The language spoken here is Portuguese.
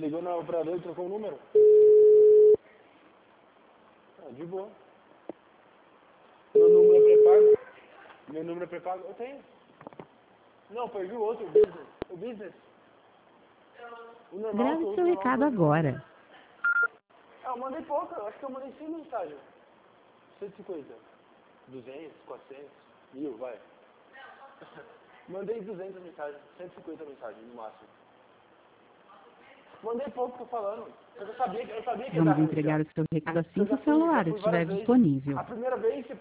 ligou na operadora e trocou o número? Ah, de boa. Meu número é pré-pago? Meu número é pré-pago? Eu tenho. Não, perdi o outro, o business. O business? O normal que eu Grave uso, seu o normal que recado eu uso. agora. Ah, eu mandei pouco, eu acho que eu mandei 100 mensagens. 150. 200, 400, 1000, vai. Mandei 200 mensagens, 150 mensagens no máximo. Mandei pouco, tô falando. Eu sabia que ia dar Vamos ruim já. entregar o seu recado assim Eu que já o celular fui estiver várias vezes. disponível. A primeira vez você